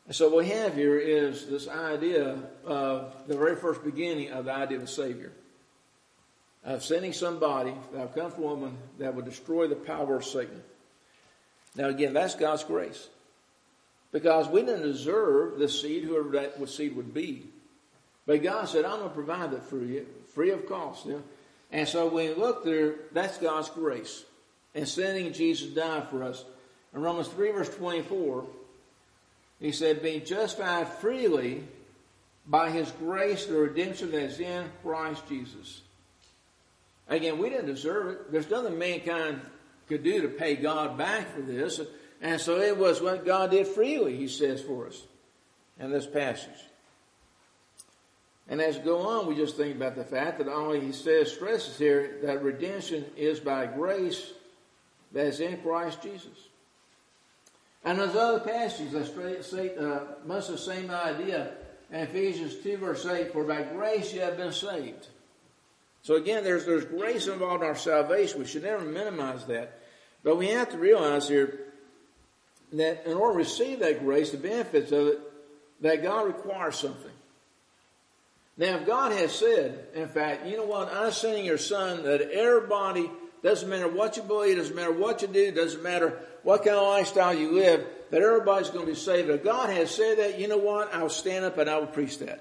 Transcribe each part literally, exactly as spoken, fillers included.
And so what we have here is this idea of the very first beginning of the idea of a Savior. Of sending somebody that would come from a woman that would destroy the power of Satan. Now again, that's God's grace. Because we didn't deserve the seed, whoever that seed would be. But God said, I'm going to provide that for you, free of cost. You know? And so when you look there, that's God's grace. And sending Jesus died for us. In Romans three verse twenty-four, he said, being justified freely by his grace, the redemption that is in Christ Jesus. Again, we didn't deserve it. There's nothing mankind could do to pay God back for this. And so it was what God did freely, he says, for us in this passage. And as we go on, we just think about the fact that all he says, stresses here, that redemption is by grace that is in Christ Jesus. And there's other passages that say uh, much the same idea. In Ephesians two verse eight, for by grace you have been saved. So again, there's, there's grace involved in our salvation. We should never minimize that. But we have to realize here that in order to receive that grace, the benefits of it, that God requires something. Now, if God has said, in fact, you know what, I'm sending your son that everybody, doesn't matter what you believe, doesn't matter what you do, doesn't matter what kind of lifestyle you live, that everybody's going to be saved. If God has said that, you know what, I'll stand up and I will preach that.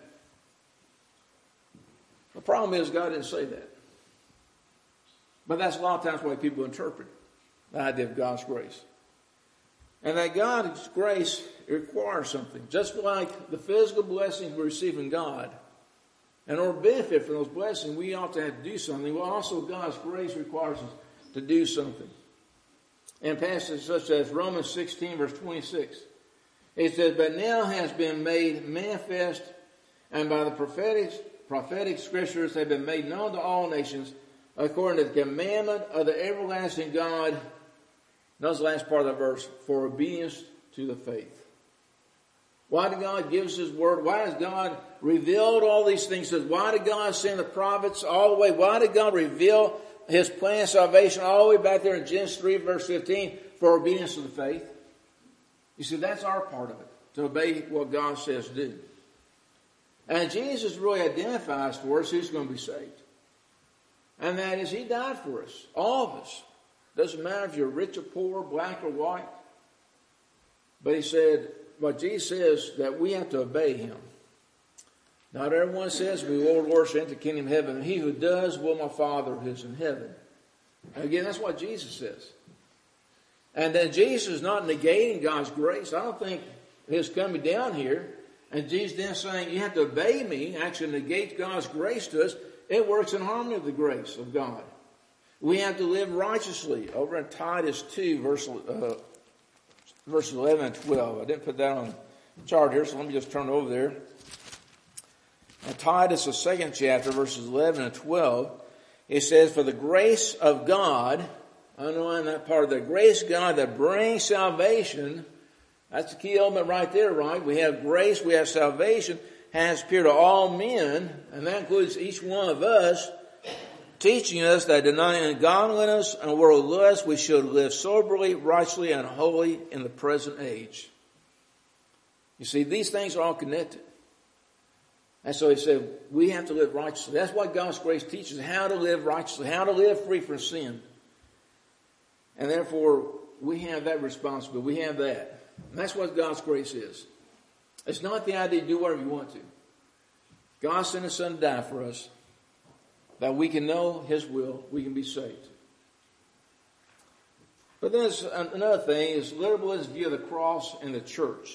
The problem is God didn't say that. But that's a lot of times the way people interpret the idea of God's grace. And that God's grace requires something. Just like the physical blessings we receive from God, in order to benefit from those blessings, we ought to have to do something. Well, also God's grace requires us to do something. In passages such as Romans sixteen verse twenty-six, it says, but now has been made manifest, and by the prophetic, prophetic scriptures have been made known to all nations, according to the commandment of the everlasting God. Notice the last part of that verse, for obedience to the faith. Why did God give us his word? Why has God revealed all these things? Why did God send the prophets all the way? Why did God reveal his plan of salvation all the way back there in Genesis three verse fifteen? For obedience to the faith. You see, that's our part of it, to obey what God says to do. And Jesus really identifies for us who's going to be saved. And that is, he died for us, all of us. Doesn't matter if you're rich or poor, black or white. But he said, what Jesus says, that we have to obey him. Not everyone says, we Lord worship into the kingdom of heaven. He who does will my Father who is in heaven. And again, that's what Jesus says. And then Jesus is not negating God's grace. I don't think his coming down here and Jesus then saying, you have to obey me, actually negates God's grace to us. It works in harmony with the grace of God. We have to live righteously. Over in Titus two, verse, uh, verses eleven and twelve. I didn't put that on the chart here, so let me just turn over there. In Titus, the second chapter, verses eleven and twelve, it says, for the grace of God, underline that part, the grace of God that brings salvation, that's the key element right there, right? We have grace, we have salvation, has appeared to all men, and that includes each one of us, teaching us that denying ungodliness and worldly lust, we should live soberly, righteously, and holy in the present age. You see, these things are all connected. And so he said, we have to live righteously. That's what God's grace teaches, how to live righteously, how to live free from sin. And therefore, we have that responsibility. We have that. And that's what God's grace is. It's not the idea to do whatever you want to. God sent his son to die for us, that we can know his will, we can be saved. But then another thing is liberalism's view of the cross and the church.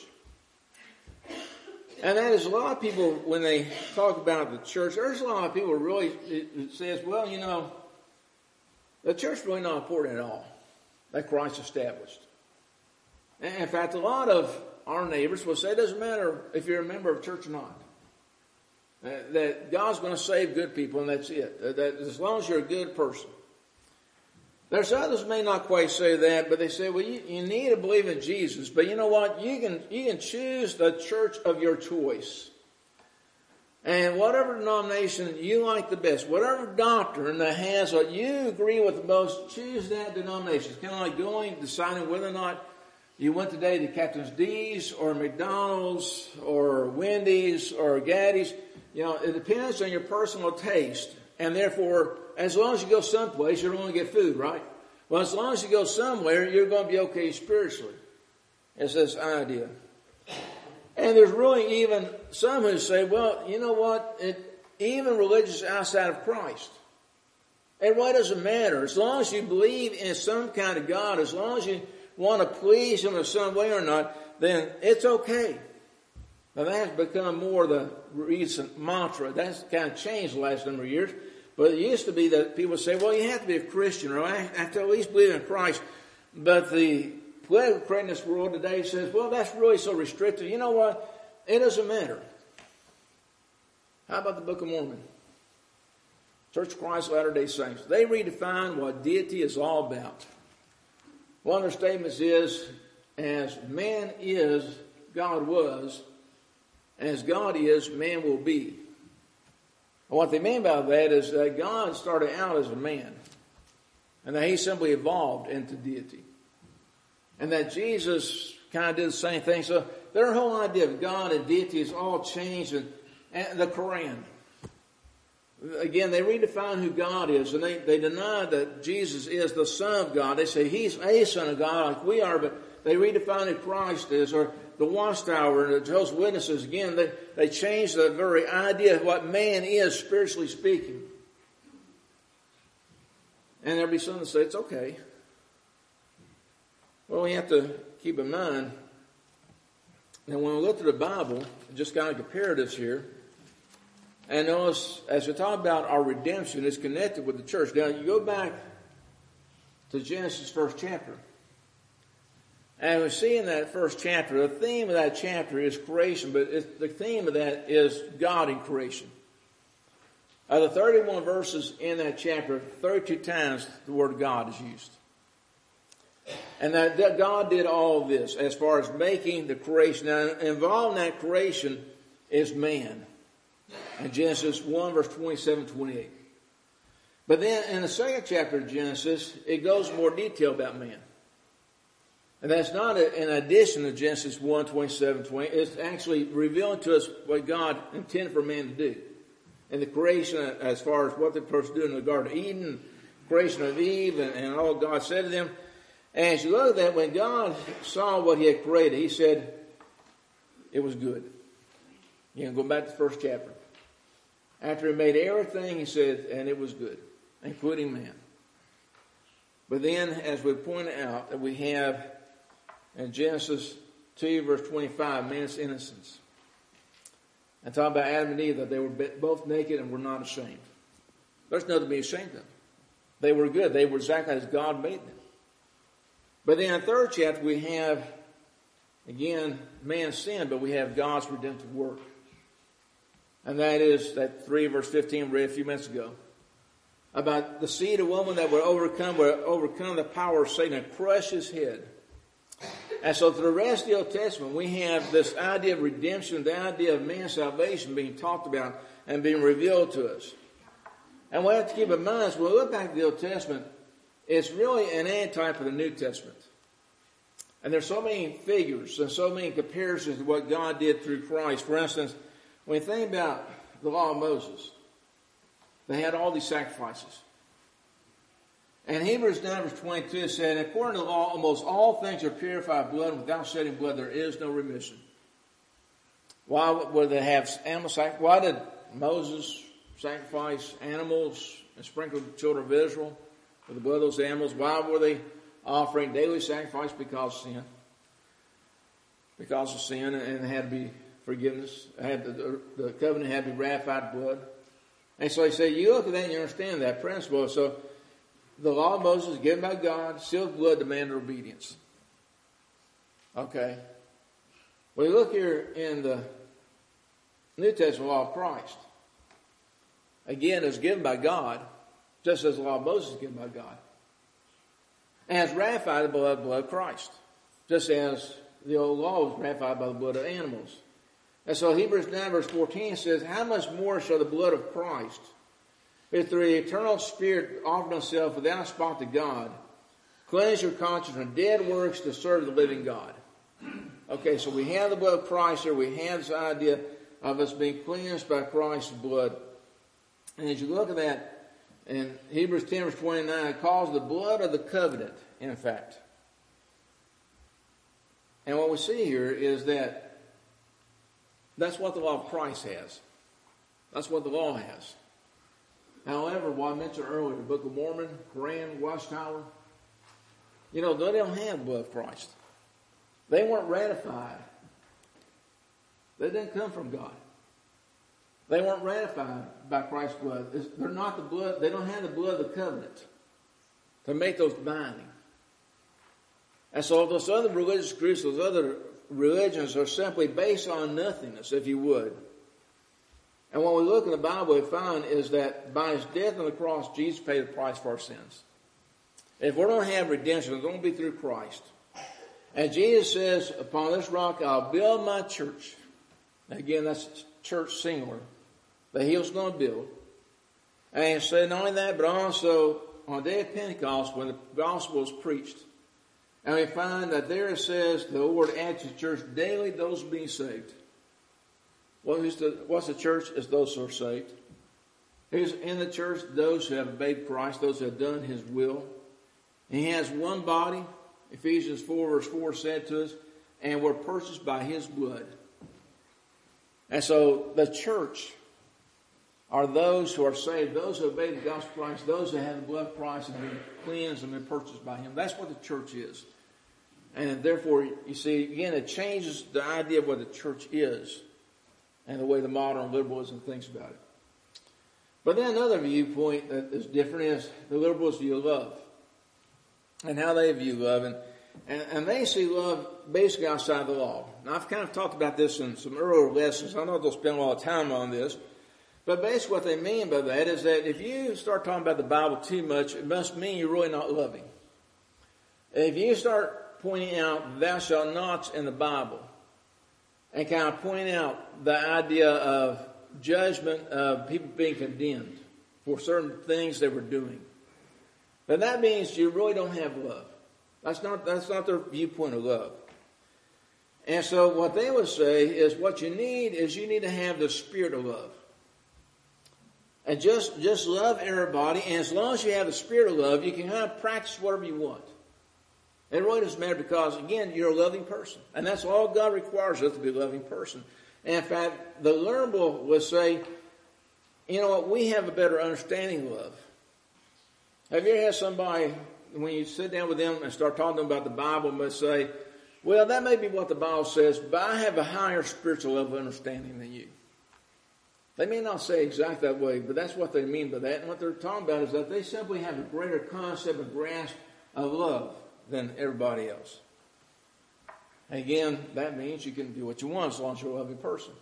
And that is, a lot of people, when they talk about the church, there's a lot of people who really, it says, well, you know, the church is really not important at all, that Christ established. And in fact, a lot of our neighbors will say it doesn't matter if you're a member of a church or not. Uh, that God's going to save good people, and that's it. Uh, that as long as you're a good person. There's others who may not quite say that, but they say, well, you, you need to believe in Jesus. But you know what? You can you can choose the church of your choice. And whatever denomination you like the best, whatever doctrine that has what you agree with the most, choose that denomination. It's kind of like going, deciding whether or not you went today to Captain's D's or McDonald's or Wendy's or Gaddy's, you know, it depends on your personal taste. And therefore, as long as you go someplace, you're going to get food, right? Well, as long as you go somewhere, you're going to be okay spiritually. It's this idea. And there's really even some who say, well, you know what? It, even religious outside of Christ. It really doesn't matter. As long as you believe in some kind of God, as long as you want to please Him in some way or not, then it's okay. Now that has become more the recent mantra. That's kind of changed the last number of years. But it used to be that people would say, well, you have to be a Christian, or I have to at least believe in Christ. But the political correctness world today says, well, that's really so restrictive. You know what? It doesn't matter. How about the Book of Mormon? Church of Christ of Latter-day Saints. They redefine what deity is all about. One of their statements is, as man is, God was. As God is, man will be. And what they mean by that is that God started out as a man. And that He simply evolved into deity. And that Jesus kind of did the same thing. So their whole idea of God and deity is all changed in, in the Quran. Again, they redefine who God is, and they, they deny that Jesus is the Son of God. They say He's a Son of God like we are, but they redefine who Christ is, or the Watchtower and the Jehovah's Witnesses. Again, they, they change the very idea of what man is, spiritually speaking. And there'll be some that say it's okay. Well, we have to keep in mind that when we look at the Bible, just kind of compare this here, and notice, as we talk about our redemption, it's connected with the church. Now, you go back to Genesis first chapter. And we see in that first chapter, the theme of that chapter is creation, but it's, the theme of that is God in creation. Of the thirty-one verses in that chapter, thirty-two times the word God is used. And that, that God did all of this as far as making the creation. Now, involved in that creation is man. In Genesis one, verse twenty-seven, twenty-eight. But then in the second chapter of Genesis, it goes in more detail about man. And that's not an addition to Genesis one, twenty-seven, twenty-eight. It's actually revealing to us what God intended for man to do. And the creation as far as what they're supposed to do in the Garden of Eden, creation of Eve, and, and all God said to them. And as you look at that, when God saw what He had created, He said, it was good. You know, go back to the first chapter. After He made everything, He said, and it was good, including man. But then, as we pointed out, that we have in Genesis two, verse twenty-five, man's innocence. And talking about Adam and Eve, that they were both naked and were not ashamed. There's nothing to be ashamed of. They were good. They were exactly as God made them. But then in the third chapter, we have, again, man's sin, but we have God's redemptive work. And that is that three, verse fifteen, we read a few minutes ago. About the seed of woman that would overcome, would overcome the power of Satan and crush his head. And so through the rest of the Old Testament, we have this idea of redemption, the idea of man's salvation being talked about and being revealed to us. And what we have to keep in mind is when we look back at the Old Testament, it's really an antitype of the New Testament. And there's so many figures and so many comparisons to what God did through Christ. For instance, when you think about the law of Moses, they had all these sacrifices. And Hebrews nine verse twenty-two said, according to the law, almost all things are purified by blood, and without shedding blood there is no remission. Why would they have animal sacrifice? Why did Moses sacrifice animals and sprinkle the children of Israel with the blood of those animals? Why were they offering daily sacrifice? Because of sin. Because of sin, and it had to be forgiveness. It had the, the covenant had to be ratified blood. And so he said, you look at that and you understand that principle. So the law of Moses, given by God, sealed with blood, demanded obedience. Okay. Well, you look here in the New Testament law of Christ. Again, it's given by God, just as the law of Moses is given by God. And it's ratified by the blood of Christ, just as the old law was ratified by the blood of animals. And so Hebrews nine verse fourteen says, how much more shall the blood of Christ, if through the eternal Spirit offered Himself without spot to God, cleanse your conscience from dead works to serve the living God? Okay, so we have the blood of Christ here. We have this idea of us being cleansed by Christ's blood. And as you look at that, in Hebrews ten verse twenty-nine, it calls the blood of the covenant, in fact. And what we see here is that that's what the law of Christ has. That's what the law has. However, what I mentioned earlier, the Book of Mormon, Quran, Watchtower, you know, they don't have the blood of Christ. They weren't ratified. They didn't come from God. They weren't ratified by Christ's blood. It's, they're not the blood. They don't have the blood of the covenant to make those binding. And so those other religious groups, those other religions are simply based on nothingness, if you would. And when we look in the Bible, we find is that by his death on the cross, Jesus paid the price for our sins. If we're going to have redemption, it's going to be through Christ. And Jesus says, upon this rock I'll build my church. Now again, that's church singular. That he was going to build. And he said not only that, but also on the day of Pentecost when the gospel was preached. And we find that there it says the Lord adds to the church daily those being saved. Well, who's the, what's the church? It's those who are saved. Who's in the church? Those who have obeyed Christ, those who have done his will. And he has one body, Ephesians four verse four said to us, and we're purchased by his blood. And so the church are those who are saved, those who obey the gospel of Christ, those who have the blood of Christ and been cleansed and been purchased by him. That's what the church is. And therefore, you see, again, it changes the idea of what the church is and the way the modern liberalism thinks about it. But then another viewpoint that is different is the liberals view love and how they view love. And, and, and they see love basically outside the law. Now, I've kind of talked about this in some earlier lessons. I know they'll spend a lot of time on this. But basically what they mean by that is that if you start talking about the Bible too much, it must mean you're really not loving. If you start pointing out thou shalt nots in the Bible and kind of pointing out the idea of judgment of people being condemned for certain things they were doing, then that means you really don't have love. That's not, that's not their viewpoint of love. And so what they would say is what you need is you need to have the spirit of love. And just, just love everybody, and as long as you have the spirit of love, you can kind of practice whatever you want. It really doesn't matter because, again, you're a loving person. And that's all God requires us to be a loving person. And in fact, the learnable would say, you know what, we have a better understanding of love. Have you ever had somebody, when you sit down with them and start talking to them about the Bible, must say, well, that may be what the Bible says, but I have a higher spiritual level of understanding than you. They may not say exactly that way, but that's what they mean by that. And what they're talking about is that they simply have a greater concept and grasp of love than everybody else. And again, that means you can do what you want as long as you're a loving person.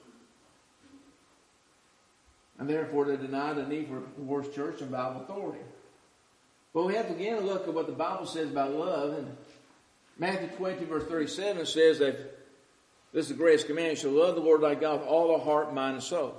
And therefore, they deny the need for divorce church and Bible authority. But we have to again look at what the Bible says about love. And Matthew twenty, verse thirty-seven says that this is the greatest command. You shall love the Lord thy God with all thy heart, mind, and soul.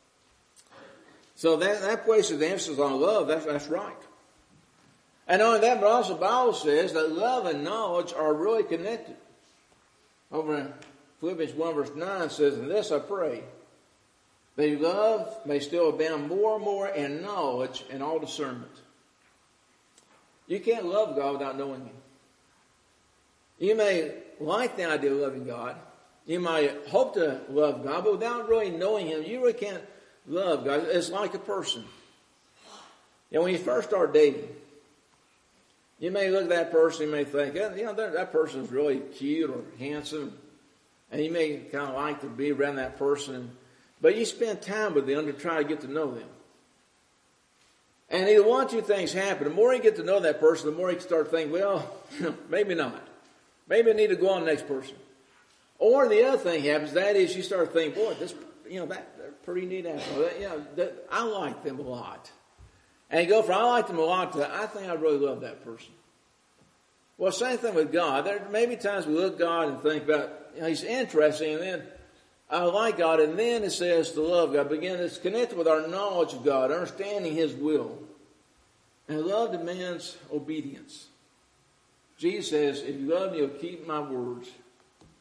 So that, that places the emphasis on love. That's, that's right. And not only that, but also the Bible says that love and knowledge are really connected. Over in Philippians one verse nine says, and this I pray, that your love may still abound more and more in knowledge and all discernment. You can't love God without knowing Him. You may like the idea of loving God. You might hope to love God, but without really knowing Him, you really can't love God. It's like a person. You know, when you first start dating, you may look at that person, you may think, you know, that, that person is really cute or handsome, and you may kind of like to be around that person, but you spend time with them to try to get to know them. And either one or two things happen. The more you get to know that person, the more you start thinking, well, maybe not. Maybe I need to go on to the next person. Or the other thing happens, that is you start thinking, boy, this, you know, that, they're pretty neat asshole. That, you know, that, I like them a lot. And you go from, I like them a lot to, I think I really love that person. Well, same thing with God. There may be times we look at God and think about, you know, He's interesting, and then I like God, and then it says to love God. But again, it's connected with our knowledge of God, understanding His will. And love demands obedience. Jesus says, if you love me, you'll keep my words.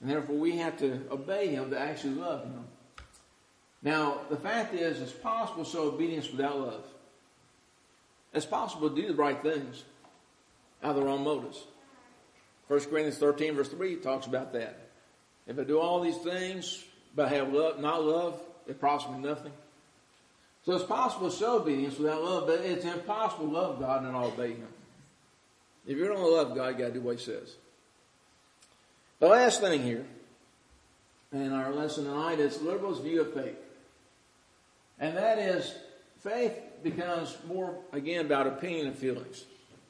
And therefore we have to obey Him to actually love Him. Now, the fact is, it's possible to show obedience without love. It's possible to do the right things out of the wrong motives. First Corinthians thirteen, verse three talks about that. If I do all these things, but have love, not love, it profits me nothing. So it's possible to show obedience without love, but it's impossible to love God and not obey Him. If you're going to love God, you got to do what He says. The last thing here in our lesson tonight is liberals' view of faith. And that is, faith becomes more, again, about opinion and feelings.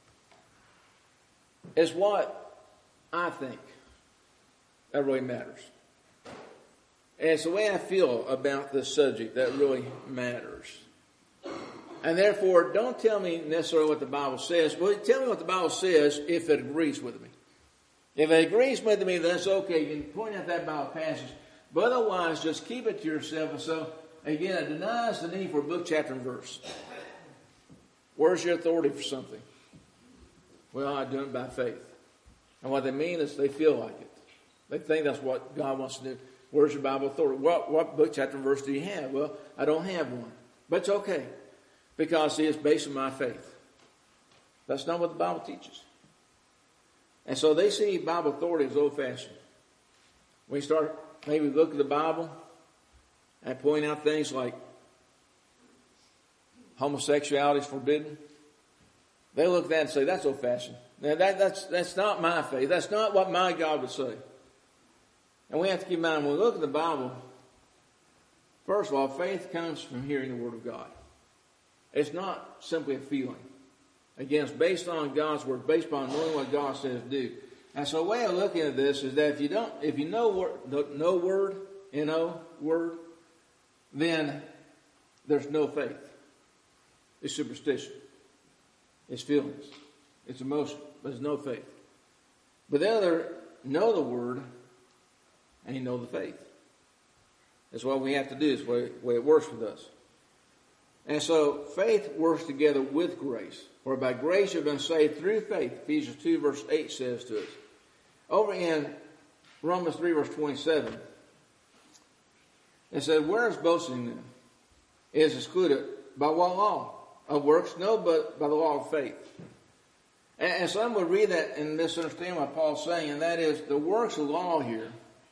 It's what I think that really matters. And it's the way I feel about this subject that really matters. And therefore, don't tell me necessarily what the Bible says. Well, tell me what the Bible says if it agrees with me. If it agrees with me, that's okay. You can point out that Bible passage. But otherwise, just keep it to yourself. And so, again, it denies the need for a book, chapter, and verse. Where's your authority for something? Well, I do it by faith. And what they mean is they feel like it. They think that's what God wants to do. Where's your Bible authority? What, what book, chapter, and verse do you have? Well, I don't have one. But it's okay. Because, see, it's based on my faith. That's not what the Bible teaches. And so they see Bible authority as old-fashioned. We start, maybe look at the Bible and point out things like homosexuality is forbidden. They look at that and say, that's old-fashioned. Now, that, that's, that's not my faith. That's not what my God would say. And we have to keep in mind, when we look at the Bible, first of all, faith comes from hearing the Word of God. It's not simply a feeling. Again, it's based on God's Word, based upon knowing what God says to do. And so the way I look at this is that if you don't, if you know word, no word, you know, word, then there's no faith. It's superstition. It's feelings. It's emotion. But there's no faith. But the other, know the Word, and you know the faith. That's what we have to do. It's the way, way it works with us. And so faith works together with grace. For by grace you've been saved through faith. Ephesians two verse eight says to us. Over in Romans three verse twenty-seven, it says, where is boasting then? It is excluded. By what law? Of works? No, but by the law of faith. And, and some would read that and misunderstand what Paul's saying, and that is the works of law here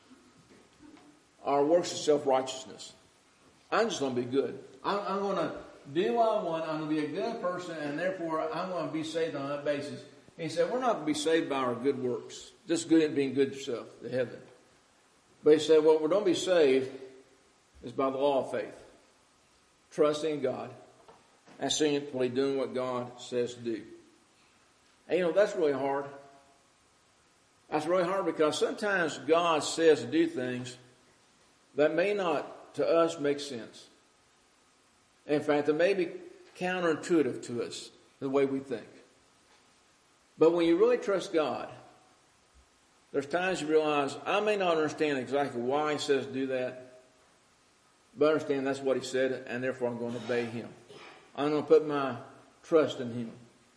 are works of self-righteousness. I'm just going to be good. I'm, I'm going to do what I want. I'm going to be a good person, and therefore I'm going to be saved on that basis. And he said, we're not going to be saved by our good works. Just good at being good yourself to heaven. But he said, what we're going to be saved is by the law of faith. Trusting in God and simply doing what God says to do. And you know, that's really hard. That's really hard because sometimes God says to do things that may not, to us, make sense. In fact, it may be counterintuitive to us, the way we think. But when you really trust God, there's times you realize, I may not understand exactly why He says to do that, but I understand that's what He said, and therefore I'm going to obey Him. I'm going to put my trust in Him.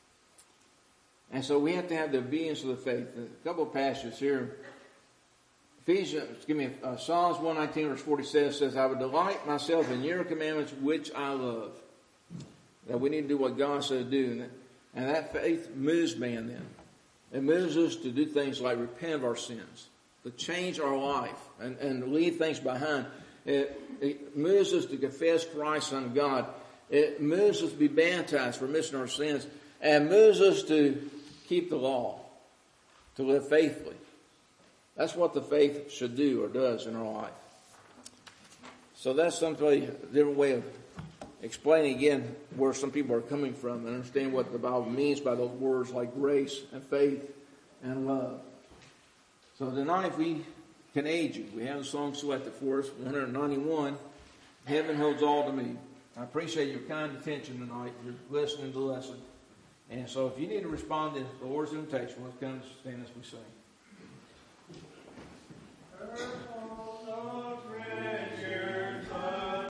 And so we have to have the obedience of the faith. A couple of passages here. Ephesians, excuse me, uh, Psalms one nineteen verse forty-seven says, I would delight myself in your commandments which I love. That we need to do what God says to do. And that, and that faith moves man then. It moves us to do things like repent of our sins, to change our life and, and leave things behind. It, it moves us to confess Christ unto God. It moves us to be baptized for remission of our sins. And moves us to keep the law, to live faithfully. That's what the faith should do or does in our life. So that's simply a different way of explaining again where some people are coming from and understand what the Bible means by those words like grace and faith and love. So tonight, if we can aid you, we have a song selected for us, one ninety-one, Heaven Holds All to Me. I appreciate your kind attention tonight. You're listening to the lesson. And so if you need to respond to the Lord's invitation, let's come to stand as we sing.